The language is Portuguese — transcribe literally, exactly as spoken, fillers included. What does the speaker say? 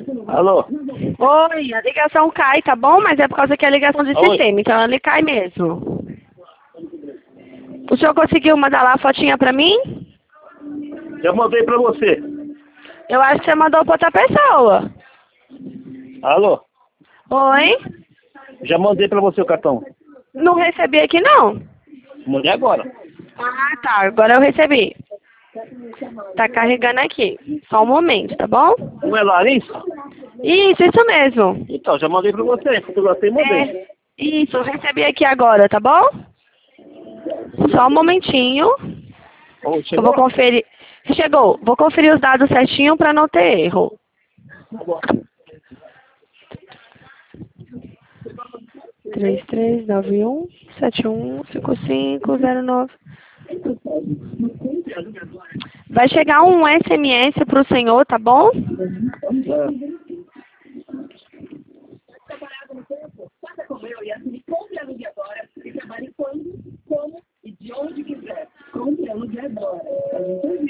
Alô? Oi, a ligação cai, tá bom? Mas é por causa que é a ligação de Oi. sistema, então ele cai mesmo. O senhor conseguiu mandar lá a fotinha pra mim? Já mandei pra você. Eu acho que você mandou pra outra pessoa. Alô? Oi? Já mandei pra você o cartão. Não recebi aqui, não. Mandei agora. Ah, tá. Agora eu recebi. Tá carregando aqui. Só um momento, tá bom? Não é Larissa? Isso, isso mesmo. Então, já mandei pra você. Fotografei e mandei. É, isso, eu recebi aqui agora, tá bom? Só um momentinho. Ô, Eu chegou? vou conferir. Chegou. Vou conferir os dados certinho pra não ter erro. três três nove um sete um cinco cinco zero nove. Vai chegar um S M S pro senhor, tá bom? Faça como eu e assine Compre Alugue Agora e trabalhe quando, como e de onde quiser. Compre Alugue Agora.